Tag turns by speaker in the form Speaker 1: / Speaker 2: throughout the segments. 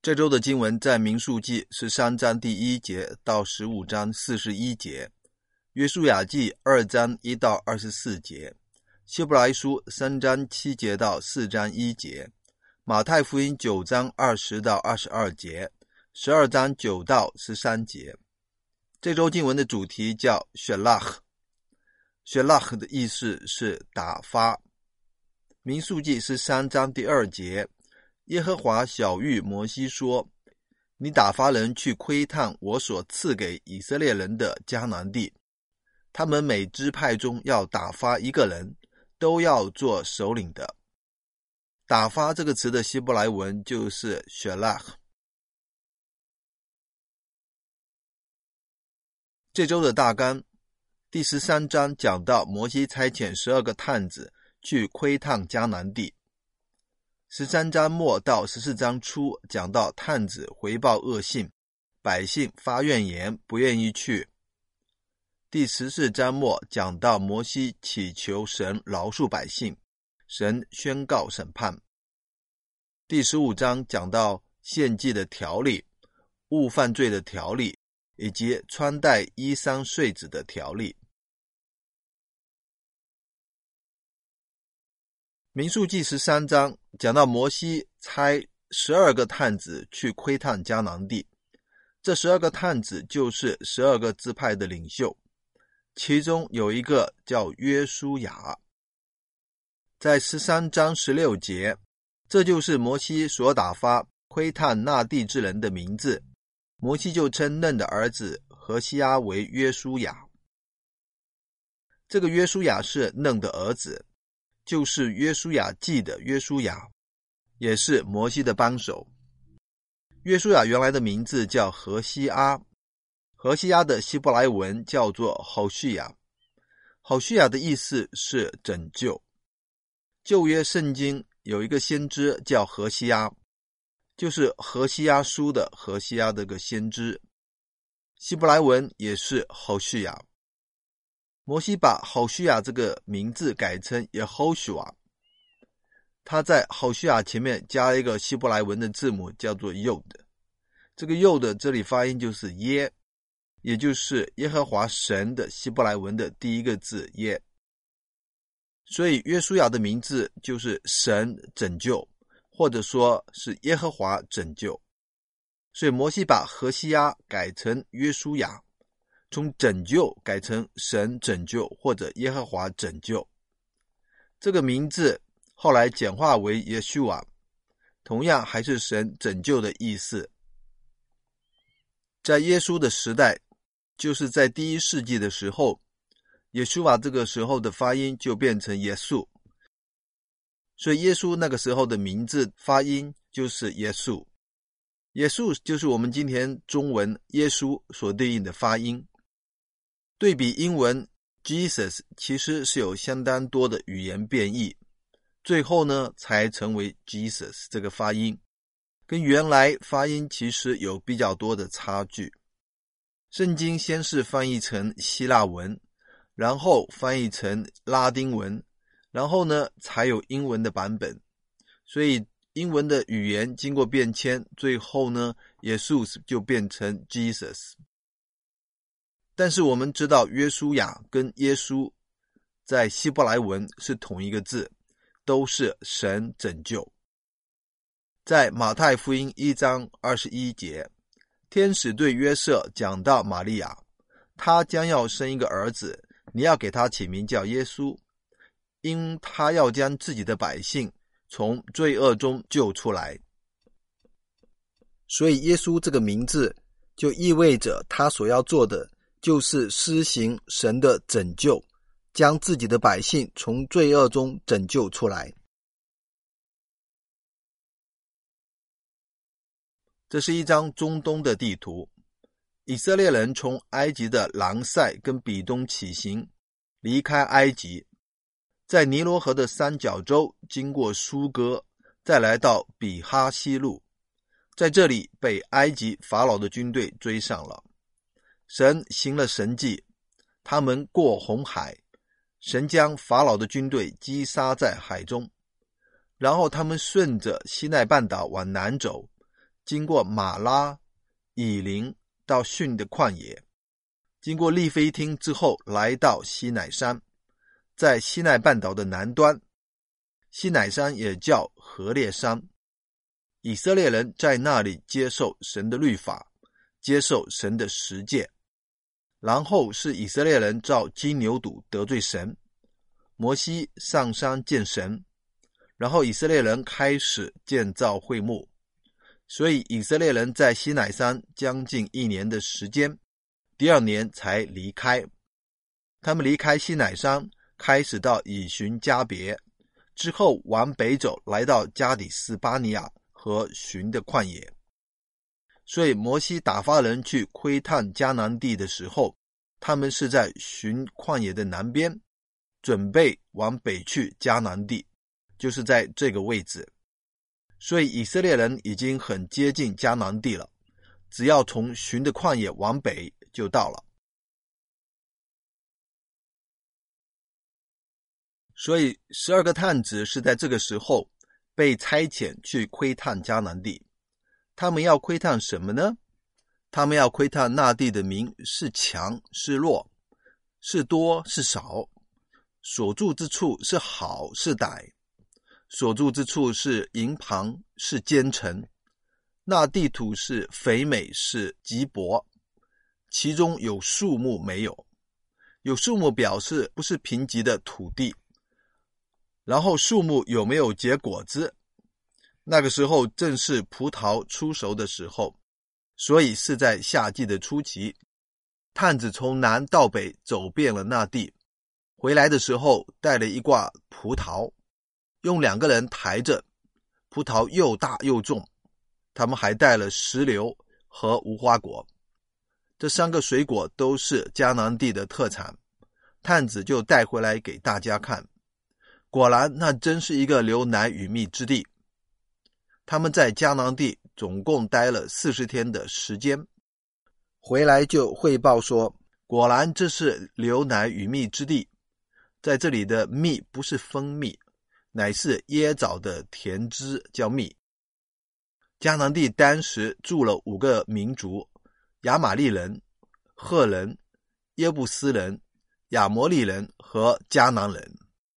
Speaker 1: 这周的经文在民数记13章第1节到15章41节，约书亚记2章1到24节，希伯来书3章7节到4章1节，马太福音9章20到22节，12章9到13节。这周经文的主题叫 Shelach 的意思是打发。民数记13章第2节，耶和华晓谕摩西说，你打发人去窥探我所赐给以色列人的迦南地，他们每支派中要打发一个人，都要做首领的。打发这个词的希伯来文就是 Shelach。 这周的大纲，第13章讲到摩西差遣12个探子去窥探迦南地。13章末到14章初讲到探子回报恶信，百姓发怨言，不愿意去。第14章末讲到摩西祈求神饶恕百姓，神宣告审判。第15章讲到献祭的条例、误犯罪的条例，以及穿戴衣裳穗子的条例。民数记13章讲到摩西差12个探子去窥探迦南地，这12个探子就是12个支派的领袖，其中有一个叫约书亚。在13章16节，这就是摩西所打发窥探那地之人的名字，摩西就称嫩的儿子何西阿为约书亚。这个约书亚是嫩的儿子，就是约书亚记的约书亚，也是摩西的帮手。约书亚原来的名字叫何西阿，何西阿的希伯来文叫做侯须亚，侯须亚的意思是拯救。旧约圣经有一个先知叫何西阿，就是何西阿书的何西阿的个先知，希伯来文也是侯须亚。摩西把侯须亚这个名字改成耶和华，他在侯须亚前面加了一个希伯来文的字母叫做 Yod， 这个 Yod 这里发音就是耶，也就是耶和华神的希伯来文的第一个字耶。所以约书亚的名字就是神拯救，或者说是耶和华拯救。所以摩西把何西阿改成约书亚，从拯救改成神拯救或者耶和华拯救。这个名字后来简化为耶稣啊，同样还是神拯救的意思。在耶稣的时代，就是在第1世纪的时候，耶稣啊这个时候的发音就变成耶稣，所以耶稣那个时候的名字发音就是耶稣。耶稣就是我们今天中文耶稣所对应的发音。对比英文 Jesus 其实是有相当多的语言变异，最后呢才成为 Jesus 这个发音，跟原来发音其实有比较多的差距。圣经先是翻译成希腊文，然后翻译成拉丁文，然后呢才有英文的版本，所以英文的语言经过变迁，最后呢耶稣就变成 Jesus。但是我们知道约书亚跟耶稣在希伯来文是同一个字，都是神拯救。在马太福音1章21节，天使对约瑟讲到玛利亚，他将要生一个儿子，你要给他起名叫耶稣，因他要将自己的百姓从罪恶中救出来。所以耶稣这个名字就意味着他所要做的就是施行神的拯救，将自己的百姓从罪恶中拯救出来。这是一张中东的地图，以色列人从埃及的狼塞跟比东起行，离开埃及，在尼罗河的三角洲经过苏哥，再来到比哈西路，在这里被埃及法老的军队追上了。神行了神迹，他们过红海，神将法老的军队击杀在海中，然后他们顺着西奈半岛往南走， 经过马拉、以琳到逊的旷野，经过利非汀之后来到西乃山，在西奈半岛的南端，西乃山也叫何烈山。以色列人在那里接受神的律法，接受神的十诫。然后是以色列人造金牛犊得罪神，摩西上山见神，然后以色列人开始建造会幕。所以以色列人在西乃山将近1年的时间，第2年才离开。他们离开西乃山，开始到以寻加别，之后往北走，来到加底斯巴尼亚和寻的旷野。所以摩西打发人去窥探迦南地的时候，他们是在寻旷野的南边，准备往北去迦南地，就是在这个位置。所以以色列人已经很接近迦南地了，只要从寻的旷野往北就到了。所以12个探子是在这个时候被差遣去窥探迦南地。他们要窥探什么呢？他们要窥探那地的民是强是弱，是多是少，所住之处是好是歹，所住之处是营旁是坚城，那地土是肥美是瘠薄，其中有树木没有。有树木表示不是贫瘠的土地。然后树木有没有结果子？那个时候正是葡萄出熟的时候，所以是在夏季的初期。探子从南到北走遍了那地，回来的时候带了一挂葡萄，用2个人抬着，葡萄又大又重。他们还带了石榴和无花果，这3个水果都是迦南地的特产。探子就带回来给大家看，果然那真是一个流奶与蜜之地。他们在迦南地总共待了40天的时间，回来就汇报说，果然这是流奶与蜜之地。在这里的蜜不是蜂蜜，乃是椰枣的甜汁，叫蜜。迦南地当时住了5个民族，亚玛利人、赫人、耶布斯人、亚摩利人和迦南人。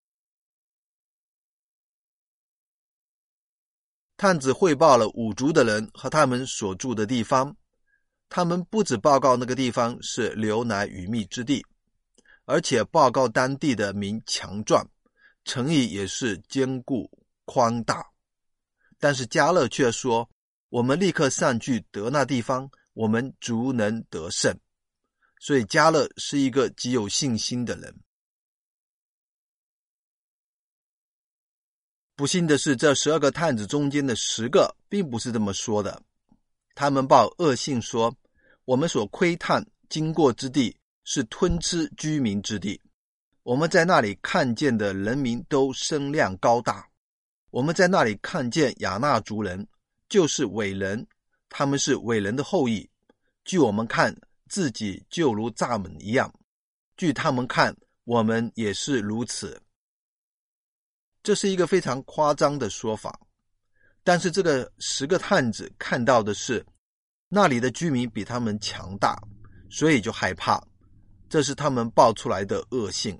Speaker 1: 探子汇报了5族的人和他们所住的地方，他们不只报告那个地方是流奶与蜜之地，而且报告当地的民强壮，城邑也是坚固宽大。但是迦勒却说，我们立刻上去得那地方，我们足能得胜。所以迦勒是一个极有信心的人。不幸的是，这12个探子中间的10个并不是这么说的。他们报恶信说，我们所窥探经过之地是吞吃居民之地，我们在那里看见的人民都身量高大，我们在那里看见亚纳族人，就是伟人，他们是伟人的后裔，据我们看自己就如蚱蜢一样，据他们看我们也是如此。这是一个非常夸张的说法，但是这个10个探子看到的是那里的居民比他们强大，所以就害怕，这是他们报出来的恶信。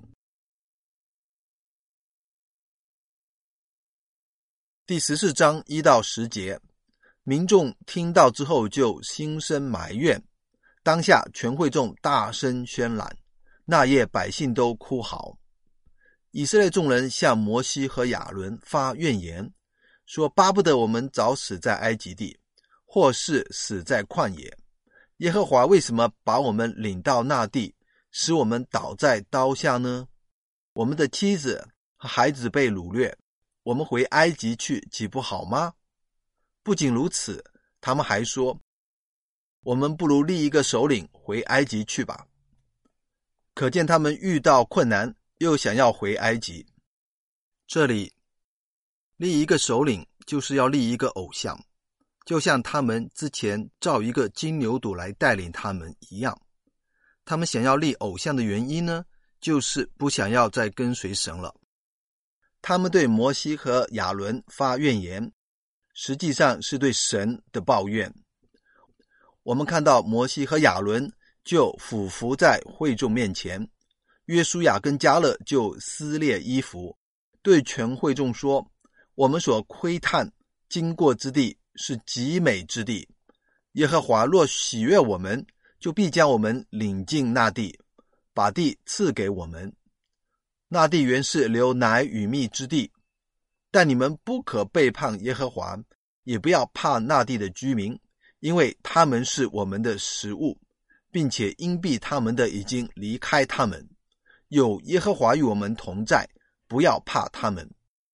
Speaker 1: 第14章1到10节，民众听到之后就心生埋怨，当下全会众大声喧嚷，那夜百姓都哭嚎。以色列众人向摩西和亚伦发怨言，说巴不得我们早死在埃及地，或是死在旷野。耶和华为什么把我们领到那地，使我们倒在刀下呢？我们的妻子和孩子被掳掠，我们回埃及去岂不好吗？不仅如此，他们还说，我们不如立一个首领回埃及去吧。可见他们遇到困难，又想要回埃及。这里立一个首领就是要立一个偶像，就像他们之前造一个金牛犊来带领他们一样。他们想要立偶像的原因呢，就是不想要再跟随神了。他们对摩西和亚伦发怨言， 实际上是对神的抱怨。我们看到摩西和亚伦就俯伏在会众面前，约书亚跟迦勒就撕裂衣服，对全会众说，我们所窥探经过之地是极美之地，耶和华若喜悦我们，就必将我们领进那地，把地赐给我们。那地原是流奶与蜜之地，但你们不可背叛耶和华，也不要怕那地的居民，因为他们是我们的食物，并且因避他们的已经离开他们。有耶和华与我们同在，不要怕他们。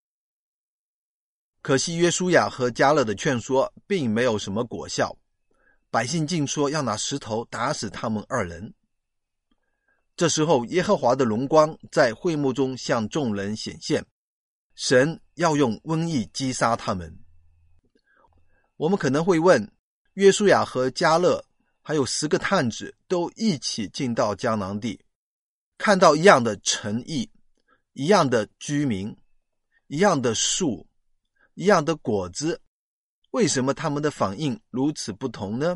Speaker 1: 可惜约书亚和迦勒的劝说并没有什么果效，百姓竟说要拿石头打死他们二人。这时候耶和华的荣光在会幕中向众人显现，神要用瘟疫击杀他们。我们可能会问，约书亚和迦勒还有10个探子都一起进到迦南地，看到一样的城邑，一样的居民，一样的树，一样的果子，为什么他们的反应如此不同呢？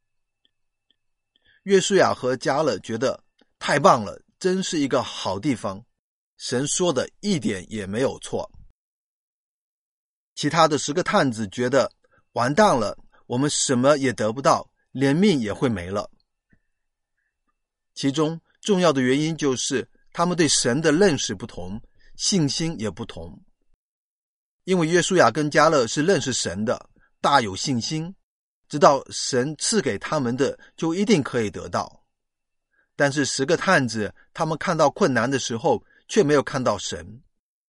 Speaker 1: 约书亚和迦勒觉得太棒了，真是一个好地方，神说的一点也没有错。其他的10个探子觉得完蛋了，我们什么也得不到，连命也会没了。其中重要的原因就是他们对神的认识不同，信心也不同。因为约书亚跟迦勒是认识神的，大有信心，知道神赐给他们的就一定可以得到。但是10个探子，他们看到困难的时候却没有看到神。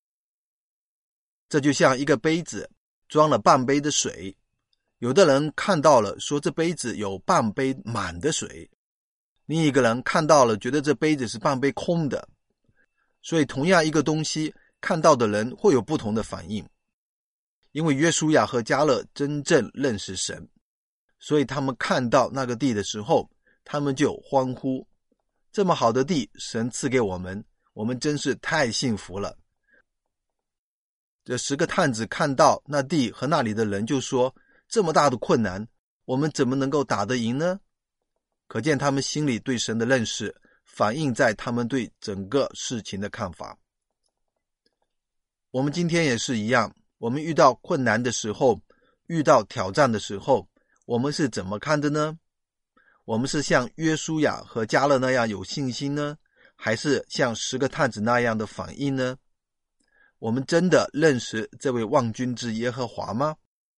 Speaker 1: 这就像一个杯子装了半杯的水，有的人看到了说这杯子有半杯满的水，另一个人看到了觉得这杯子是半杯空的。所以同样一个东西，看到的人会有不同的反应。因为约书亚和迦勒真正认识神，所以他们看到那个地的时候，他们就欢呼，这么好的地神赐给我们，我们真是太幸福了。这10个探子看到那地和那里的人就说，这么大的困难，我们怎么能够打得赢呢？可见他们心里对神的认识反映在他们对整个事情的看法。我们今天也是一样，我们遇到困难的时候，遇到挑战的时候，我们是怎么看的呢？我们是像约书亚和迦勒那样有信心呢，还是像10个探子那样的反应呢？我们真的认识这位万军之耶和华吗？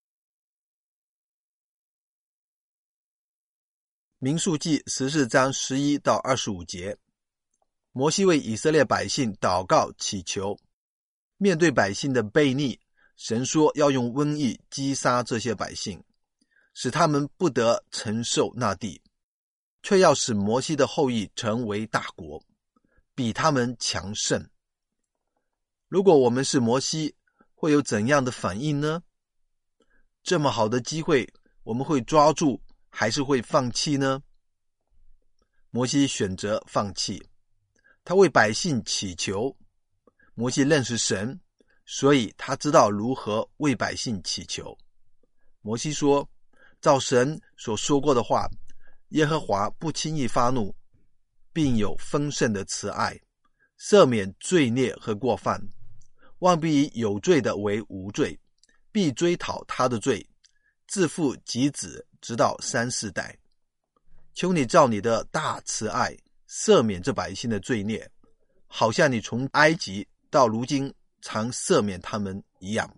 Speaker 1: 民数记14章11到25节，摩西为以色列百姓祷告祈求，面对百姓的悖逆，神说要用瘟疫击杀这些百姓，使他们不得承受那地，却要使摩西的后裔成为大国，比他们强盛。如果我们是摩西，会有怎样的反应呢？这么好的机会，我们会抓住还是会放弃呢？摩西选择放弃，他为百姓祈求。摩西认识神，所以他知道如何为百姓祈求。摩西说，照神所说过的话，耶和华不轻易发怒，并有丰盛的慈爱，赦免罪孽和过犯，望必以有罪的为无罪，必追讨他的罪，自父及子，直到3、4代。求你照你的大慈爱赦免这百姓的罪孽，好像你从埃及到如今常赦免他们一样。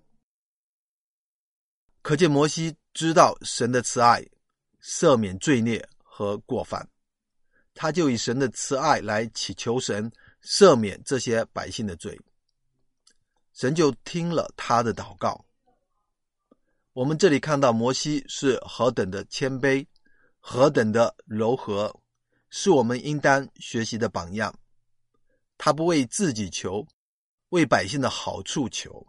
Speaker 1: 可见摩西知道神的慈爱赦免罪孽和过犯，他就以神的慈爱来祈求神赦免这些百姓的罪，神就听了他的祷告。我们这里看到摩西是何等的谦卑，何等的柔和，是我们应当学习的榜样。他不为自己求，为百姓的好处求。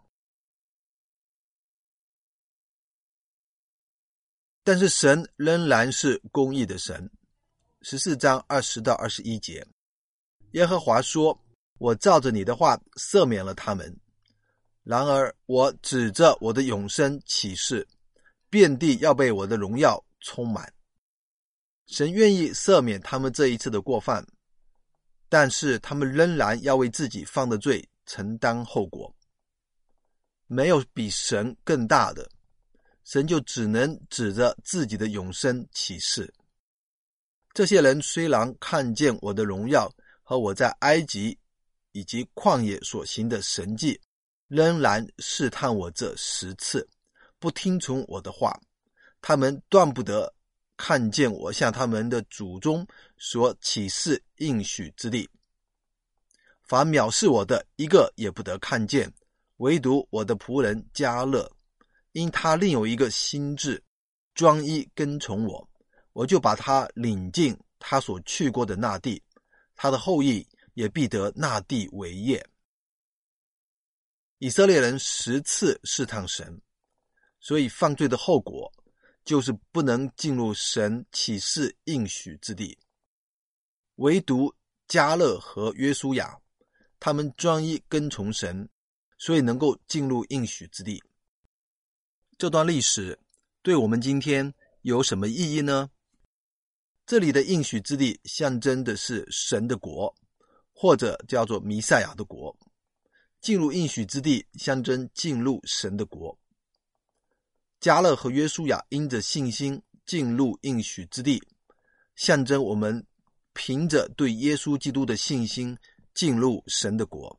Speaker 1: 但是神仍然是公义的神。14章20到21节，耶和华说，我照着你的话赦免了他们，然而我指着我的永生起誓， 遍地要被我的荣耀充满。神愿意赦免他们这一次的过犯，但是他们仍然要为自己犯的罪承担后果。没有比神更大的，神就只能指着自己的永生起誓。这些人虽然看见我的荣耀和我在埃及以及旷野所行的神迹，仍然试探我这10次，不听从我的话，他们断不得看见我向他们的祖宗所起誓应许之地。凡藐视我的，一个也不得看见，唯独我的仆人迦勒，因他另有一个心志，专一跟从我，我就把他领进他所去过的那地，他的后裔也必得那地为业。以色列人10次试探神，所以犯罪的后果就是不能进入神起誓应许之地。唯独迦勒和约书亚，他们专一跟从神，所以能够进入应许之地。这段历史对我们今天有什么意义呢？这里的应许之地象征的是神的国，或者叫做弥赛亚的国。进入应许之地象征进入神的国。迦勒和约书亚因着信心进入应许之地，象征我们凭着对耶稣基督的信心进入神的国。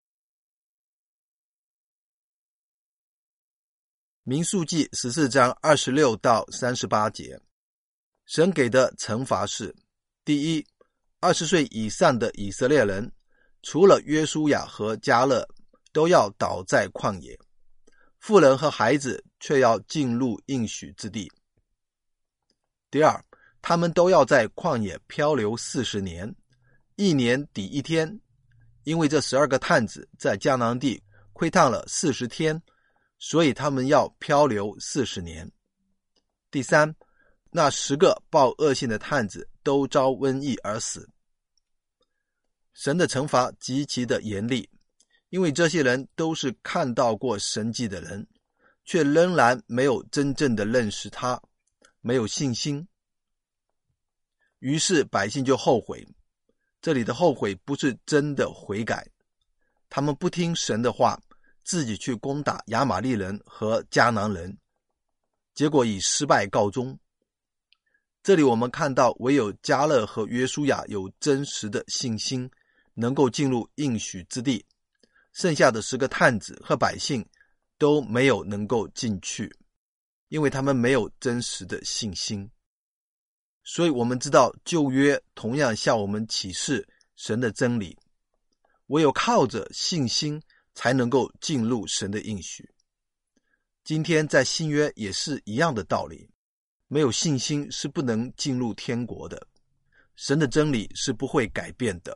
Speaker 1: 民数记14章26到38节，神给的惩罚是：第一，20岁以上的以色列人，除了约书亚和迦勒，都要倒在旷野，妇人和孩子却要进入应许之地。第二，他们都要在旷野漂流40年，1年抵1天，因为这12个探子在迦南地窥探了40天，所以他们要漂流40年。第三，那10个报恶信的探子都遭瘟疫而死。神的惩罚极其的严厉，因为这些人都是看到过神迹的人，却仍然没有真正的认识他，没有信心。于是百姓就后悔，这里的后悔不是真的悔改，他们不听神的话，自己去攻打亚玛利人和迦南人，结果以失败告终。这里我们看到唯有迦勒和约书亚有真实的信心，能够进入应许之地，剩下的10个探子和百姓都没有能够进去，因为他们没有真实的信心。所以我们知道旧约同样向我们启示神的真理，唯有靠着信心才能够进入神的应许。今天在新约也是一样的道理，没有信心是不能进入天国的，神的真理是不会改变的。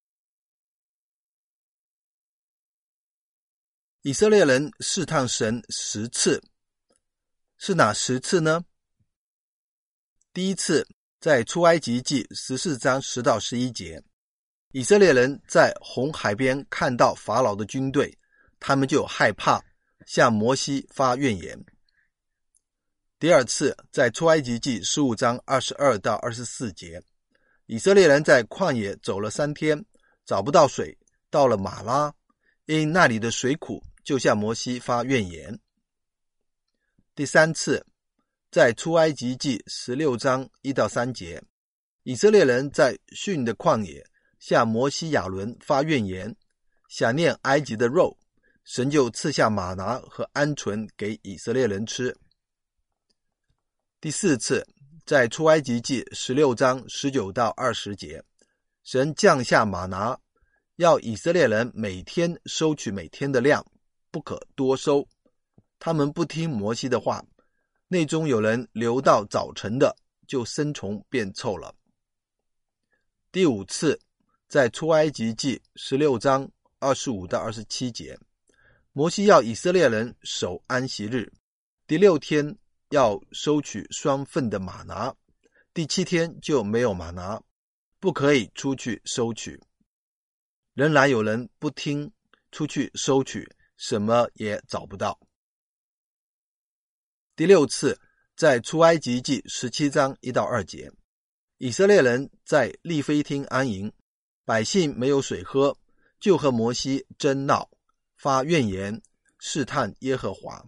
Speaker 1: 以色列人试探神10次，是哪10次呢？第一次在出埃及记14章10到11节，以色列人在红海边看到法老的军队，他们就害怕，向摩西发怨言。第二次在出埃及记15章22到24节，以色列人在旷野走了3天，找不到水，到了马拉，因那里的水苦，就向摩西发怨言。第三次在出埃及记16章1到3节，以色列人在逊的旷野向摩西亚伦发怨言，想念埃及的肉，神就赐下玛拿和鹌鹑给以色列人吃。第四次在出埃及记16章19到20节，神降下玛拿，要以色列人每天收取每天的量，不可多收。他们不听摩西的话，内中有人留到早晨的，就生虫变臭了。第五次在出埃及记16章25到27节，摩西要以色列人守安息日，第6天要收取双份的玛拿，第7天就没有玛拿，不可以出去收取。仍然有人不听，出去收取，什么也找不到。第6次在出埃及记17章1到2节，以色列人在利非汀安营，百姓没有水喝，就和摩西争闹，发怨言，试探耶和华。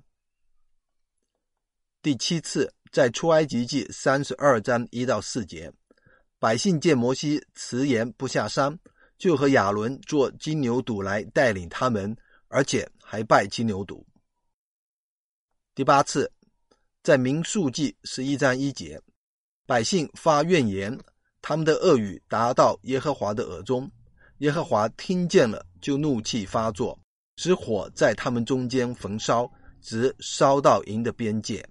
Speaker 1: 第7次，在出埃及记32章1到4节，百姓见摩西迟延不下山，就和亚伦做金牛犊来带领他们，而且还拜金牛犊。第8次，在民数记11章1节，百姓发怨言，他们的恶语达到耶和华的耳中，耶和华听见了，就怒气发作，使火在他们中间焚烧，直烧到营的边界。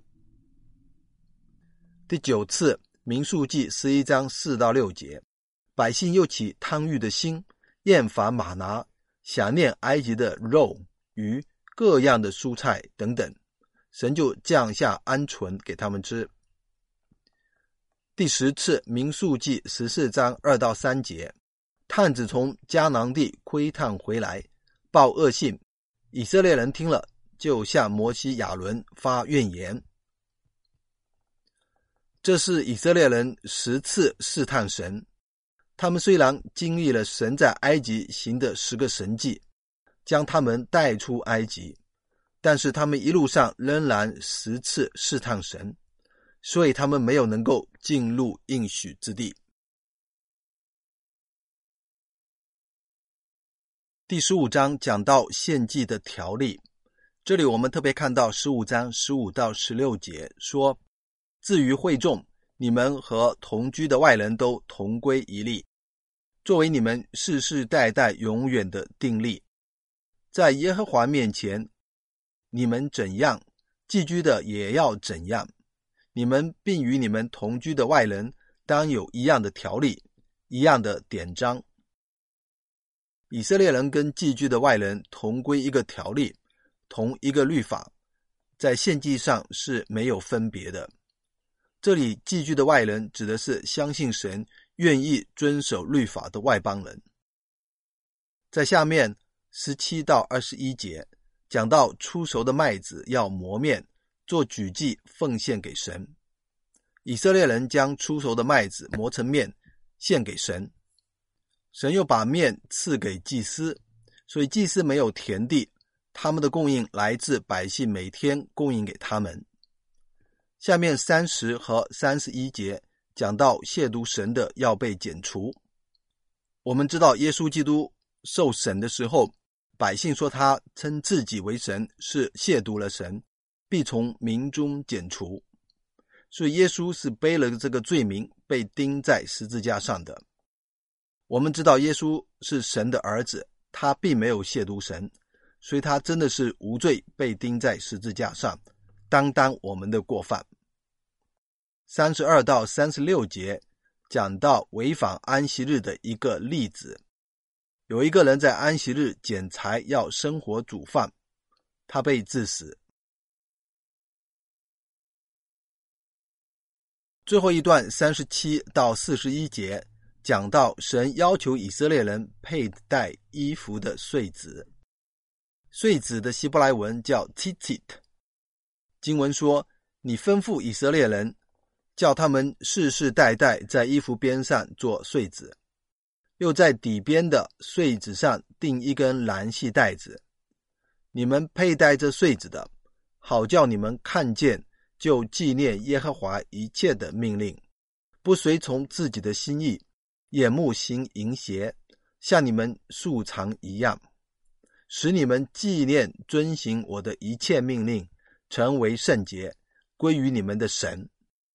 Speaker 1: 第9次，民数记11章4到6节，百姓又起贪欲的心，厌烦玛拿，想念埃及的肉、鱼、各样的蔬菜等等，神就降下鹌鹑给他们吃。第10次，民数记14章2到3节，探子从迦南地窥探回来，报恶信，以色列人听了，就向摩西亚伦发怨言。这是以色列人10次试探神，他们虽然经历了神在埃及行的10个神迹，将他们带出埃及，但是他们一路上仍然10次试探神，所以他们没有能够进入应许之地。第15章讲到献祭的条例，这里我们特别看到15章15到16节说，至于会众，你们和同居的外人都同归一例，作为你们世世代代永远的定例。在耶和华面前，你们怎样，寄居的也要怎样。你们并与你们同居的外人当有一样的条例，一样的典章。以色列人跟寄居的外人同归一个条例，同一个律法，在献祭上是没有分别的。这里寄居的外人指的是相信神、愿意遵守律法的外邦人。在下面17到21节讲到出熟的麦子要磨面，做举祭奉献给神。以色列人将出熟的麦子磨成面献给神，神又把面赐给祭司，所以祭司没有田地，他们的供应来自百姓每天供应给他们。下面30和31节讲到亵渎神的要被剪除。我们知道耶稣基督受审的时候，百姓说他称自己为神，是亵渎了神，必从民中剪除。所以耶稣是背了这个罪名被钉在十字架上的。我们知道耶稣是神的儿子，他并没有亵渎神，所以他真的是无罪被钉在十字架上，担当我们的过犯。32到36节讲到违反安息日的一个例子。有一个人在安息日捡柴要生火煮饭，他被治死。最后一段37到41节讲到神要求以色列人佩戴衣服的穗子。穗子的希伯来文叫 tzitzit。 经文说，你吩咐以色列人，叫他们世世代代在衣服边上做穗子，又在底边的穗子上钉一根蓝细带子。你们佩戴这穗子的，好叫你们看见就纪念耶和华一切的命令，不随从自己的心意，眼目行淫邪，像你们素常一样，使你们纪念遵行我的一切命令，成为圣洁，归于你们的神。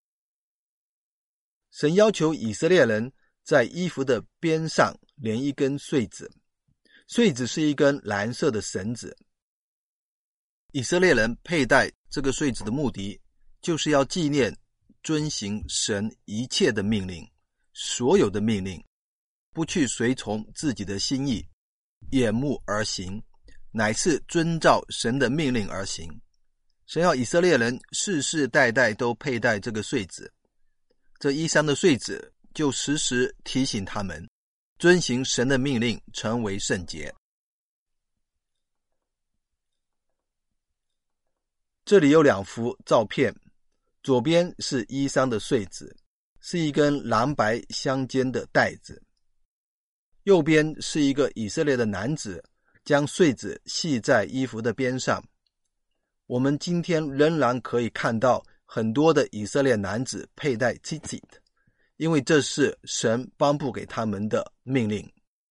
Speaker 1: 神要求以色列人在衣服的边上连一根穗子，穗子是一根蓝色的绳子。以色列人佩戴这个穗子的目的，就是要纪念遵行神一切的命令，所有的命令，不去随从自己的心意，眼目而行，乃是遵照神的命令而行。神要以色列人世世代代都佩戴这个穗子，这衣裳的穗子就时时提醒他们遵行神的命令，成为圣洁。这里有2幅照片， 左边是衣裳的穗子，是一根蓝白相间的带子。右边是一个以色列的男子将穗子系在衣服的边上。我们今天仍然可以看到很多的以色列男子佩戴 tzitzit， 因为这是神颁布给他们的命令。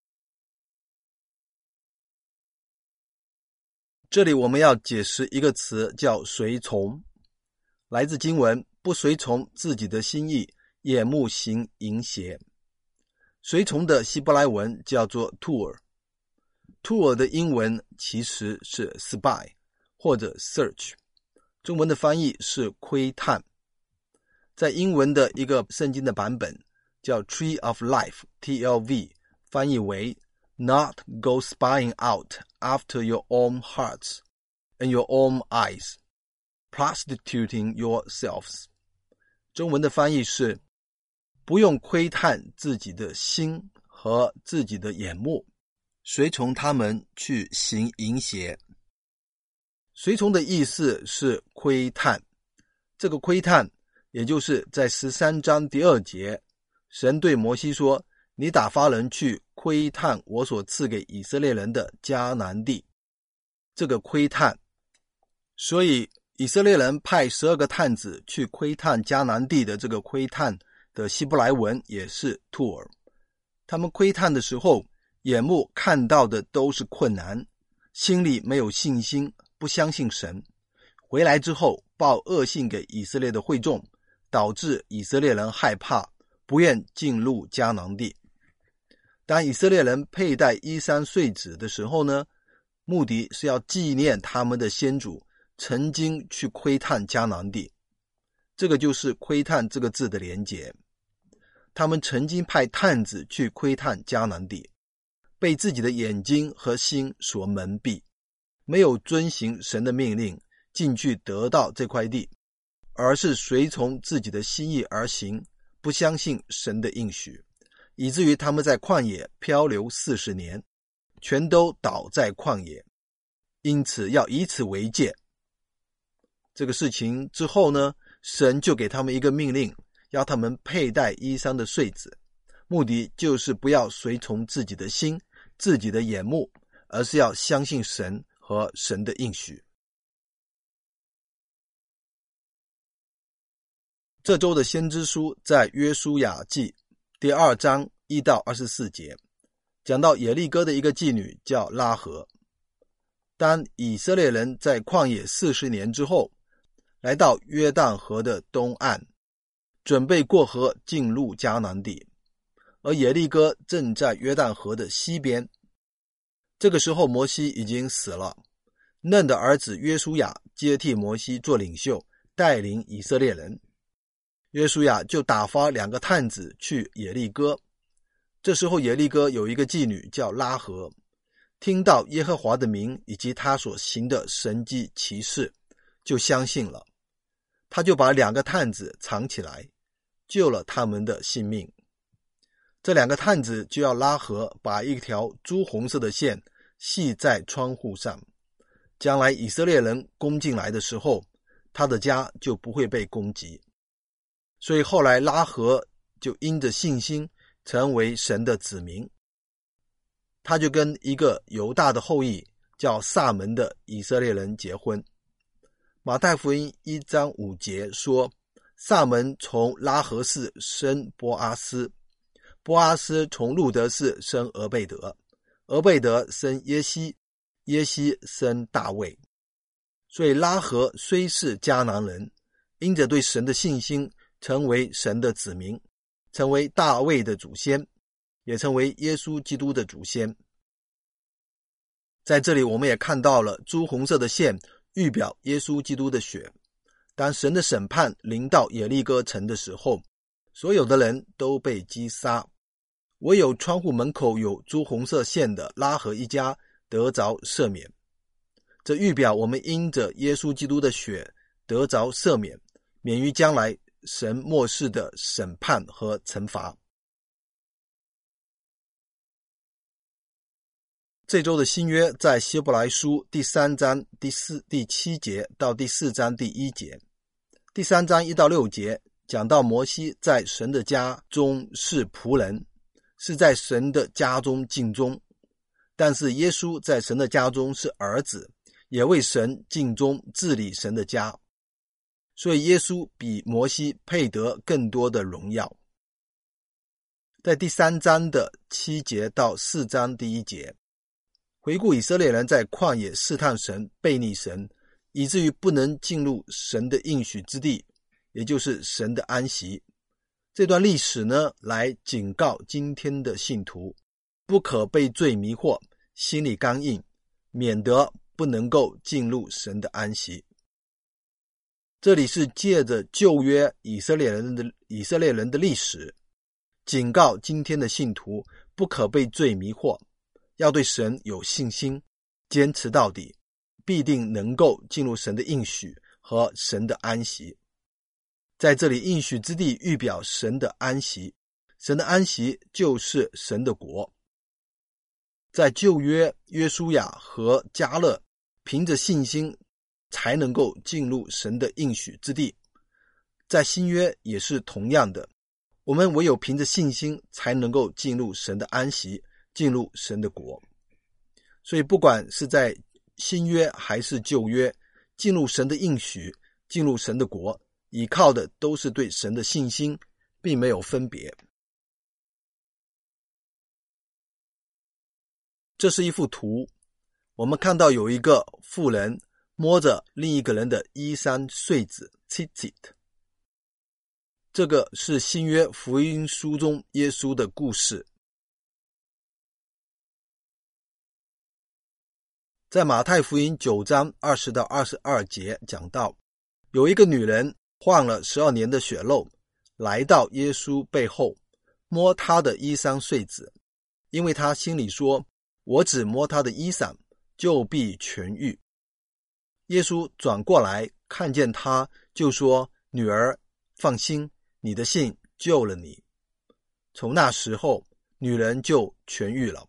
Speaker 1: 这里我们要解释一个词，叫随从，来自经文，不随从自己的心意，眼目行淫邪。随从的希伯来文叫做 tour， 的英文其实是 spy 或者 search， 中文的翻译是窥探。在英文的一个圣经的版本叫 Tree of Life TLV， 翻译为 Not go spying out after your own hearts and your own eyes, prostituting yourselves。 中文的翻译是不用窥探自己的心和自己的眼目，随从他们去行淫邪。随从的意思是窥探，这个窥探也就是在13章第2节，神对摩西说，你打发人去窥探我所赐给以色列人的迦南地。这个窥探，所以以色列人派12个探子去窥探迦南地的这个窥探的希伯来文也是 tour。 他们窥探的时候，眼目看到的都是困难，心里没有信心，不相信神，回来之后报恶信给以色列的会众，导致以色列人害怕，不愿进入迦南地。当以色列人佩戴衣裳穗子的时候呢，目的是要纪念他们的先祖曾经去窥探迦南地，这个就是窥探这个字的连结。他们曾经派探子去窥探迦南地，被自己的眼睛和心所蒙蔽，没有遵行神的命令进去得到这块地，而是随从自己的心意而行，不相信神的应许，以至于他们在旷野漂流40年，全都倒在旷野。因此要以此为戒。这个事情之后呢，神就给他们一个命令，要他们佩戴衣裳的穗子，目的就是不要随从自己的心，自己的眼目，而是要相信神和神的应许。这周的先知书在约书亚记第2章1到24节，讲到耶利哥的一个妓女叫拉合。当以色列人在旷野40年之后，来到约旦河的东岸，准备过河进入迦南地，而耶利哥正在约旦河的西边。这个时候摩西已经死了，嫩的儿子约书亚接替摩西做领袖，带领以色列人。约书亚就打发2个探子去耶利哥。这时候耶利哥有一个妓女叫拉合，听到耶和华的名以及他所行的神迹奇事，就相信了。他就把2个探子藏起来，救了他们的性命。这2个探子就要拉合把一条朱红色的线系在窗户上，将来以色列人攻进来的时候，他的家就不会被攻击。所以后来拉合就因着信心成为神的子民，他就跟一个犹大的后裔叫撒门的以色列人结婚。马太福音1章5节说，撒门从拉合氏生波阿斯，波阿斯从路德氏生俄贝德，俄贝德生耶西，耶西生大卫。所以拉合虽是迦南人，因着对神的信心，成为神的子民，成为大卫的祖先，也成为耶稣基督的祖先。在这里我们也看到了朱红色的线预表耶稣基督的血。当神的审判临到耶利哥城的时候，所有的人都被击杀，唯有窗户门口有朱红色线的拉合一家得着赦免。这预表我们因着耶稣基督的血得着赦免，免于将来神末世的审判和惩罚。这周的新约在希伯来书第3章第7节到第4章第1节， 第3章1到6节讲到摩西在神的家中是仆人，是在神的家中尽忠，但是耶稣在神的家中是儿子，也为神尽忠治理神的家，所以耶稣比摩西配得更多的荣耀。在第3章的7节到4章第1节，回顾以色列人在旷野试探神，悖逆神，以至于不能进入神的应许之地，也就是神的安息。这段历史呢，来警告今天的信徒，不可被罪迷惑，心里刚硬，免得不能够进入神的安息。这里是借着旧约以色列人的历史，警告今天的信徒不可被罪迷惑，要对神有信心，坚持到底，必定能够进入神的应许和神的安息。在这里，应许之地预表神的安息，神的安息就是神的国。在旧约，约书亚和迦勒凭着信心才能够进入神的应许之地，在新约也是同样的，我们唯有凭着信心才能够进入神的安息，进入神的国。所以不管是在新约还是旧约，进入神的应许，进入神的国，依靠的都是对神的信心，并没有分别。这是一幅图，我们看到有一个妇人摸着另一个人的衣衫穗子 tzitzit， 这个是新约福音书中耶稣的故事。在马太福音9章20到22节讲到，有一个女人患了12年的血漏，来到耶稣背后，摸他的衣裳穗子，因为他心里说，我只摸他的衣裳，就必痊愈。耶稣转过来看见他，就说，女儿，放心，你的信救了你。从那时候，女人就痊愈了。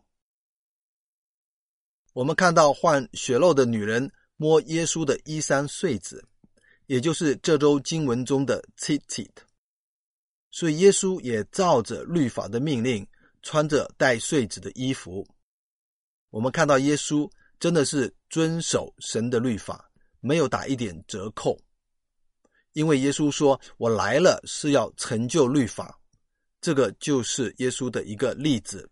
Speaker 1: 我们看到患血漏的女人摸耶稣的衣衫穗子，也就是这周经文中的 tzitzit， 所以耶稣也照着律法的命令，穿着带穗子的衣服。我们看到耶稣真的是遵守神的律法，没有打一点折扣，因为耶稣说，我来了是要成就律法，这个就是耶稣的一个例子。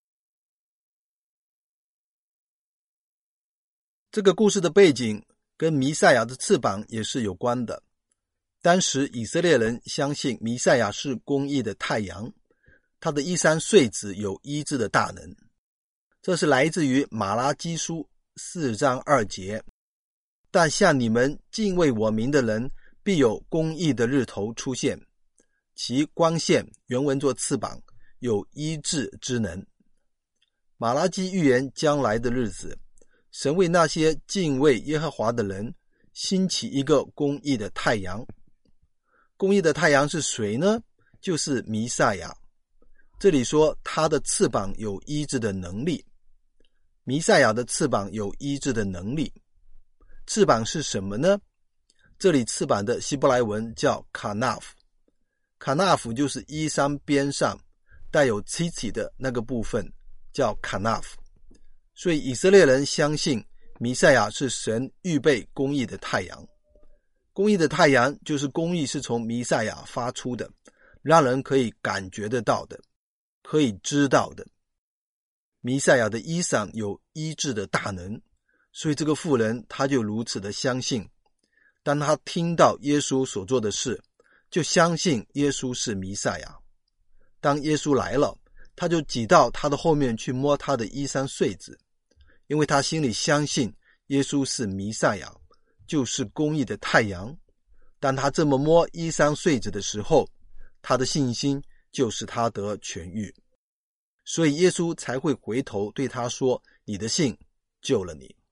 Speaker 1: 这个故事的背景跟弥赛亚的翅膀也是有关的。当时以色列人相信弥赛亚是公义的太阳，他的衣衫穗子有医治的大能。这是来自于马拉基书4章2节，但像你们敬畏我名的人，必有公义的日头出现，其光线原文作翅膀，有医治之能。马拉基预言将来的日子，神为那些敬畏耶和华的人兴起一个公义的太阳。公义的太阳是谁呢？就是弥赛亚。这里说他的翅膀有医治的能力。弥赛亚的翅膀有医治的能力。翅膀是什么呢？这里翅膀的希伯来文叫 kanaf， 就是衣衫边上带有tzitzit的那个部分，叫 kanaf。所以以色列人相信弥赛亚是神预备公义的太阳。公义的太阳就是公义是从弥赛亚发出的，让人可以感觉得到的，可以知道的。弥赛亚的衣裳有医治的大能，所以这个妇人她就如此的相信。当她听到耶稣所做的事，就相信耶稣是弥赛亚。当耶稣来了，她就挤到他的后面去摸他的衣衫穗子，因为他心里相信耶稣是弥赛亚，就是公义的太阳。当他这么摸衣衫穗子的时候，他的信心就使他得痊愈，所以耶稣才会回头对他说，你的信救了你。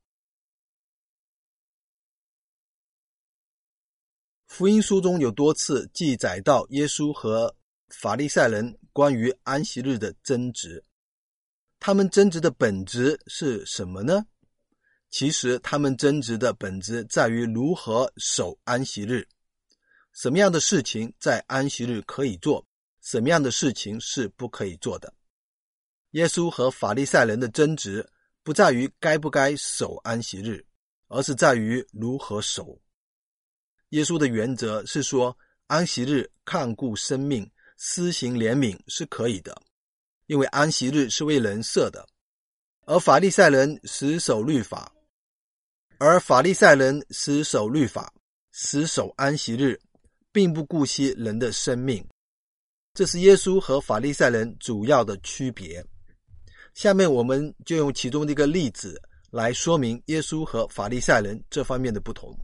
Speaker 1: 福音书中有多次记载到耶稣和法利赛人关于安息日的争执。他们争执的本质是什么呢？其实他们争执的本质在于如何守安息日。 什么样的事情在安息日可以做，什么样的事情是不可以做的。耶稣和法利赛人的争执不在于该不该守安息日，而是在于如何守。耶稣的原则是说，安息日看顾生命，施行怜悯是可以的，因为安息日是为人设的。而法利赛人死守律法，死守安息日，并不顾惜人的生命。这是耶稣和法利赛人主要的区别。下面我们就用其中的一个例子来说明耶稣和法利赛人这方面的不同。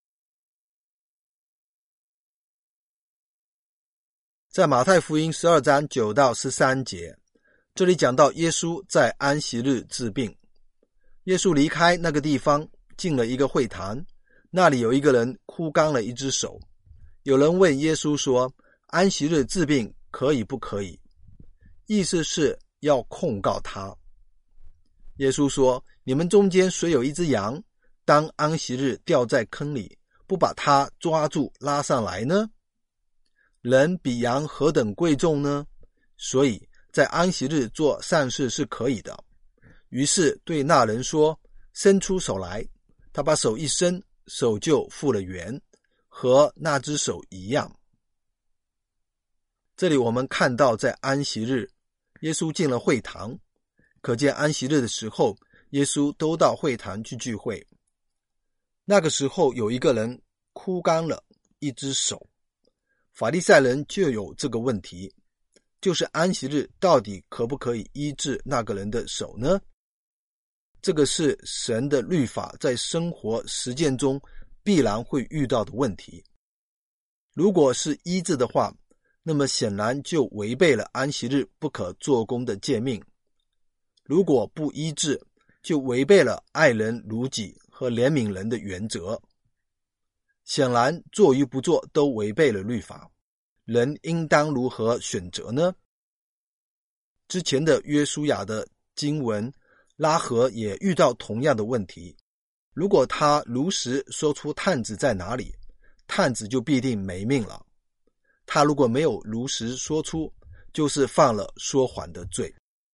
Speaker 1: 在马太福音12章9到13节，这里讲到耶稣在安息日治病。耶稣离开那个地方，进了一个会堂，那里有一个人枯干了一只手。有人问耶稣说，安息日治病可以不可以？意思是要控告他。耶稣说，你们中间谁有一只羊，当安息日掉在坑里，不把它抓住拉上来呢？人比羊何等贵重呢？所以在安息日做善事是可以的。于是对那人说，伸出手来。他把手一伸，手就复了原，和那只手一样。这里我们看到，在安息日，耶稣进了会堂，可见安息日的时候，耶稣都到会堂去聚会。那个时候有一个人枯干了一只手，法利赛人就有这个问题，就是安息日到底可不可以医治那个人的手呢？这个是神的律法在生活实践中必然会遇到的问题。如果是医治的话，那么显然就违背了安息日不可做工的诫命。如果不医治，就违背了爱人如己和怜悯人的原则。显然做与不做都违背了律法，人应当如何选择呢？之前的约书亚的经文，拉合也遇到同样的问题。如果他如实说出探子在哪里，探子就必定没命了。他如果没有如实说出，就是犯了说谎的罪。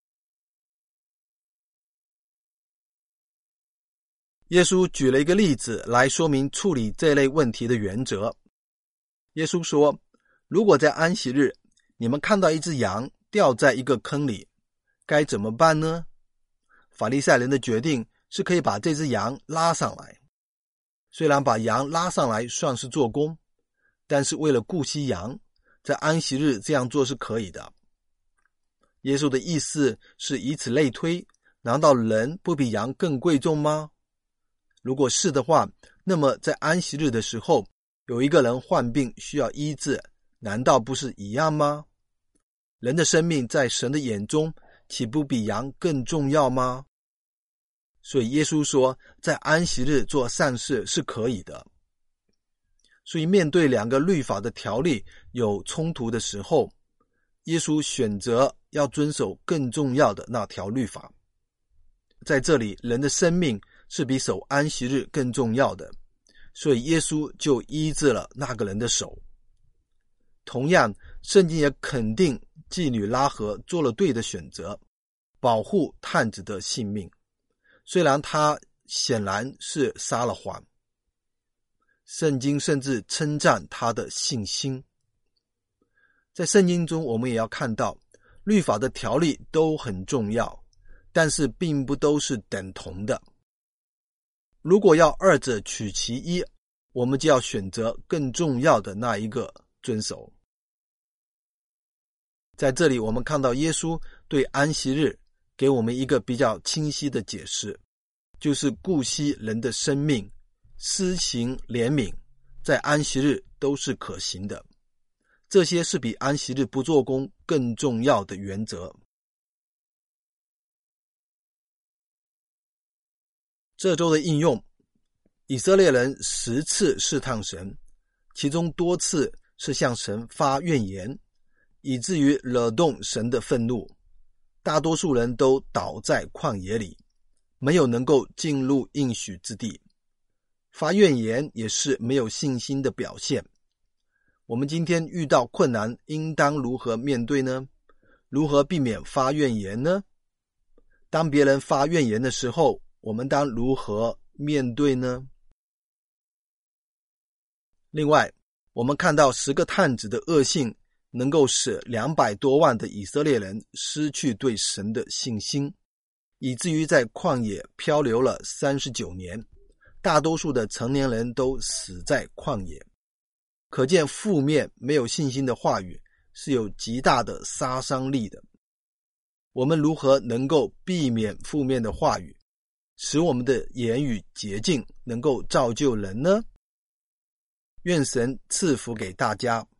Speaker 1: 耶稣举了一个例子来说明处理这类问题的原则。耶稣说，如果在安息日，你们看到一只羊掉在一个坑里，该怎么办呢？法利赛人的决定是可以把这只羊拉上来。虽然把羊拉上来算是做工，但是为了顾惜羊，在安息日这样做是可以的。耶稣的意思是以此类推，难道人不比羊更贵重吗？如果是的话，那么在安息日的时候，有一个人患病需要医治，难道不是一样吗？人的生命在神的眼中岂不比羊更重要吗？所以耶稣说，在安息日做善事是可以的。所以面对两个律法的条例有冲突的时候，耶稣选择要遵守更重要的那条律法。在这里，人的生命是比守安息日更重要的，所以耶稣就医治了那个人的手。同样，圣经也肯定妓女拉合做了对的选择，保护探子的性命，虽然他显然是撒了谎。圣经甚至称赞他的信心。在圣经中，我们也要看到，律法的条例都很重要，但是并不都是等同的。如果要二者取其一，我们就要选择更重要的那一个遵守。在这里我们看到耶稣对安息日给我们一个比较清晰的解释，就是顾惜人的生命，施行怜悯，在安息日都是可行的。这些是比安息日不做工更重要的原则。这周的应用，以色列人10次试探神，其中多次是向神发怨言，以至于惹动神的愤怒。大多数人都倒在旷野里，没有能够进入应许之地。发怨言也是没有信心的表现。 我们今天遇到困难应当如何面对呢？如何避免发怨言呢？当别人发怨言的时候，我们当如何面对呢？另外，我们看到10个探子的恶性能够使200多万的以色列人失去对神的信心，以至于在旷野漂流了39年，大多数的成年人都死在旷野。可见负面没有信心的话语是有极大的杀伤力的。我们如何能够避免负面的话语，使我们的言语洁净，能够造就人呢？愿神赐福给大家。